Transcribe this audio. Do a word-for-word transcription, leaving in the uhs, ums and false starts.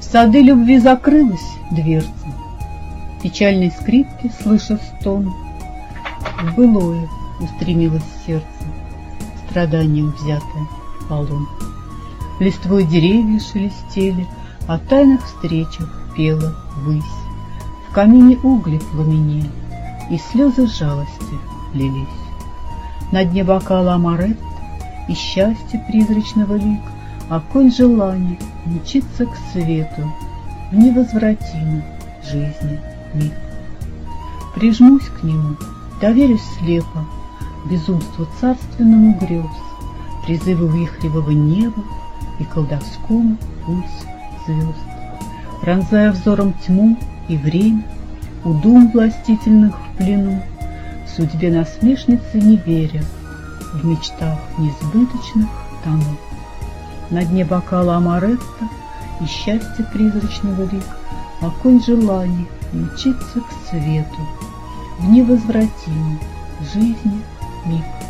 сады любви закрылась дверца, печальной скрипки, слыша стон, в былое устремилось сердце, страданием взятое в полон. Листвой деревья шелестели, о тайных встречах пела высь. В камине угли пламенели, и слезы жалости лились. На дне бокала амаретто и счастье призрачного лик, оконь желания мчится к свету в невозвратимой жизни миг. Прижмусь к нему, доверюсь слепо безумству царственному грез, призыву вихревого неба и колдовскому пульсу звезд. Пронзая взором тьму и время, у дум властительных в плену, судьбе насмешницы не веря, в мечтах несбыточных тону. На дне бокала амаретто и счастье призрачного лик, оконь желаний мчится к свету в невозвратимой жизни миг.